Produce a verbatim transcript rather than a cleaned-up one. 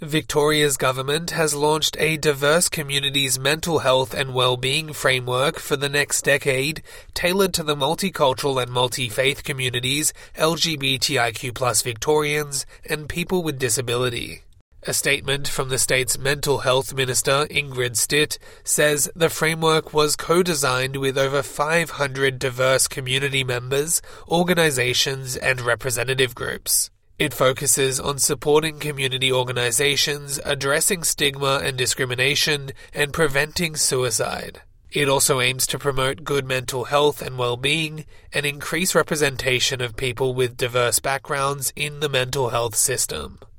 Victoria's government has launched a diverse communities mental health and well-being framework for the next decade, tailored to the multicultural and multi-faith communities, L G B T I Q plus Victorians, and people with disability. A statement from the state's mental health minister, Ingrid Stitt, says the framework was co-designed with over five hundred diverse community members, organizations, and representative groups. It focuses on supporting community organizations, addressing stigma and discrimination, and preventing suicide. It also aims to promote good mental health and well-being and increase representation of people with diverse backgrounds in the mental health system.